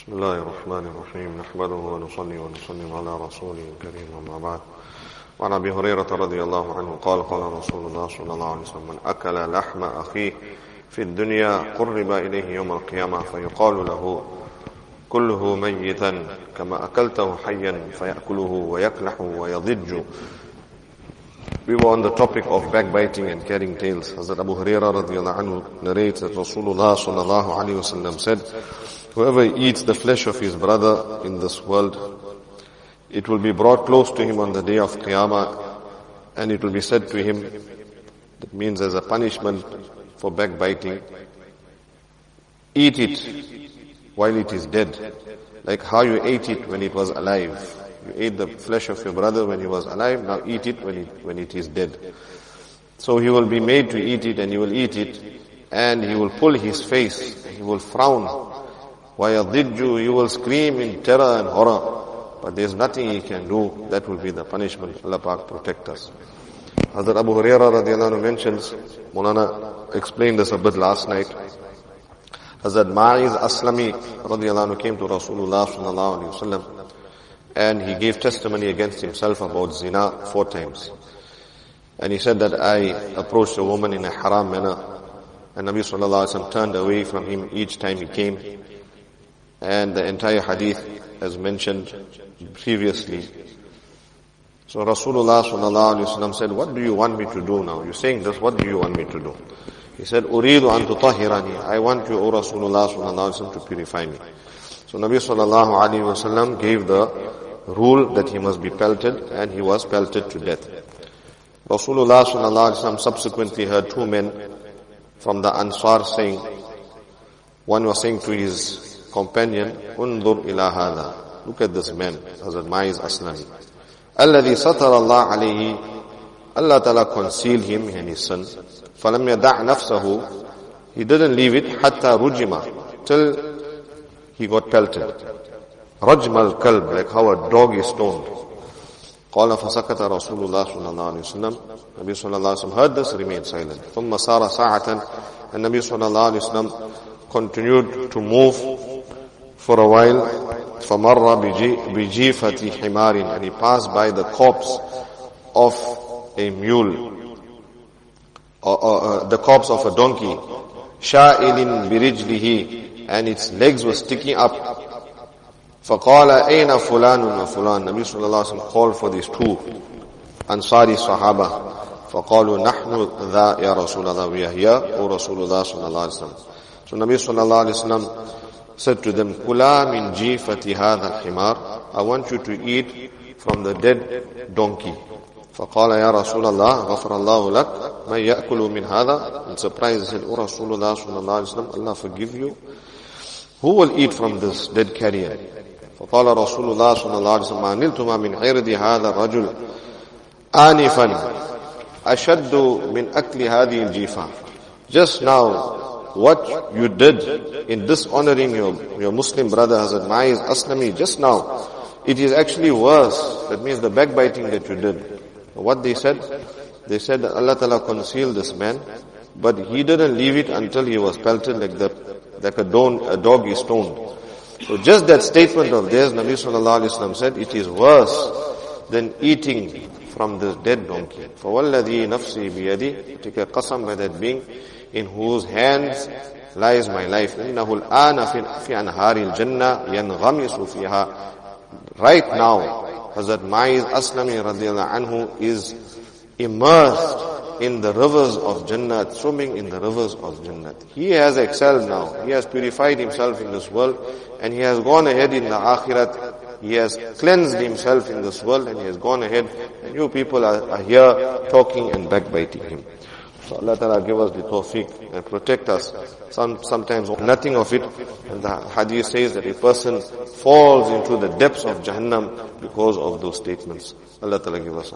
بسم الله الرحمن الرحيم نحمده ونصلي ونسلم على رسوله الكريم أما بعد وعن أبي هريرة رضي الله عنه قال قال رسول الله صلى الله عليه وسلم من أكل لحم أخيه في الدنيا قرب إليه يوم القيامة فيقال له كله ميتا كما أكلته حيا فيأكله ويكلح ويضج. We were on the topic of backbiting and carrying tales. Hazrat Abu Hurairah radiyallahu anhu narrates that Rasulullah sallallahu alayhi wa sallam said, whoever eats the flesh of his brother in this world, it will be brought close to him on the day of Qiyamah, and it will be said to him, that means as a punishment for backbiting, eat it while it is dead, like how you ate it when it was alive. You ate the flesh of your brother when he was alive, now eat it when it is dead. So he will be made to eat it, and he will eat it, and he will pull his face, he will frown. وَيَضِجُّ, he will scream in terror and horror, but there's nothing he can do. That will be the punishment. Allah Pak protect us. Hazrat Abu Hurairah radiallahu anhu mentions, Maulana explained this a bit last night. Hazrat Ma'iz Aslami radiallahu anhu came to Rasulullah sallallahu alayhi wa sallam, and he gave testimony against himself about zina 4 times. And he said that I approached a woman in a haram manner, and Nabi sallallahu alayhi wa sallam turned away from him each time he came. And the entire hadith as mentioned previously. So Rasulullah sallallahu alayhi wa sallam said, what do you want me to do now? You're saying this, what do you want me to do? He said, Uridu an tutahhirani. I want you, O Rasulullah sallallahu alayhi wa sallam, to purify me. So Nabi sallallahu alayhi wa sallam gave the rule that he must be pelted, and he was pelted to death. Rasulullah sallallahu alayhi wa sallam subsequently heard 2 men from the Ansar saying, one was saying to his companion, Undur ila hadha. Look at this man, Hazrat Ma'iz Aslami. Alladhi satara Allah alayhi. Allah Ta'ala concealed him and his son. Falam yada' nafsahu. He didn't leave it, hatta rujima, till he got pelted. Rajm al-kalb, like how a dog is stoned. Qala fasakata Rasulullah sallallahu alayhi wa sallam. Nabi sallallahu alayhi wa sallam heard this, remained silent. Thumma sara sa'atan. And Nabi sallallahu alayhi wa sallam continued to move for a while. فَمَرَّ بِجِيفَةِ حِمَارٍ. And he passed by the corpse of a mule, the corpse of a donkey. شَائِلٍ بِرِجْلِهِ. And its legs were sticking up. فَقَالَ أَيْنَ فُلَانٌ وَفُلَانٌ. Nabi sallallahu alayhi wa sallam called for these 2 Ansari Sahaba. فَقَالُوا نَحْنُ ذَا يَا رَسُولَ اللَّهِ. We are here, O Rasulullah sallallahu alayhi wa sallam. So Nabi sallallahu alayhi wa sallam said to them, Kula min jifati hadha al-himar. I want you to eat from the dead donkey. فَقَالَ يَا رَسُولَ اللَّهِ غَفَرَ اللَّهُ لَكْ مَنْ يَأْكُلُ مِنْ هَذَا. And surprised, he said, O Rasulullah sallallahu alayhi wa sallam, Allah forgive you. Who will eat from this dead carrion? فَقَالَ رَسُولُ اللَّهِ صَلَّى اللَّهُ عَلَيْهِ وسلم, مَا نِلْتُمَا مِنْ عِرْضِ هَذَا الرَّجُلِ آنِفًا أَشَدُّ مِنْ أَكْلِ هَذِهِ الْجِيفَةِ. Just now, what you did in dishonoring your Muslim brother Hazrat Ma'iz Aslami, just now, it is actually worse. That means the backbiting that you did. What they said that Allah Ta'ala concealed this man, but he didn't leave it until he was pelted like a dog is stoned. So just that statement of theirs, Nabi sallallahu alayhi wa sallam said, it is worse than eating from this dead donkey. فَوَالَّذِي نَفْسِي بِيَدِي. Take a qasam by that being in whose hands lies my life. إِنَّهُ الْآنَ فِي أَنْهَارِ الْجَنَّةِ يَنْغَمِسُ فِيهَا. Right now, Hazrat Ma'iz Aslami radiallahu anhu is immersed in the rivers of Jannat, swimming in the rivers of Jannat. He has excelled now. He has purified himself in this world, and he has gone ahead in the Akhirat. He has cleansed himself in this world, and he has gone ahead, and you people are here talking and backbiting him. So Allah Ta'ala give us the tawfiq and protect us. Sometimes nothing of it. And the hadith says that a person falls into the depths of Jahannam because of those statements. Allah Ta'ala give us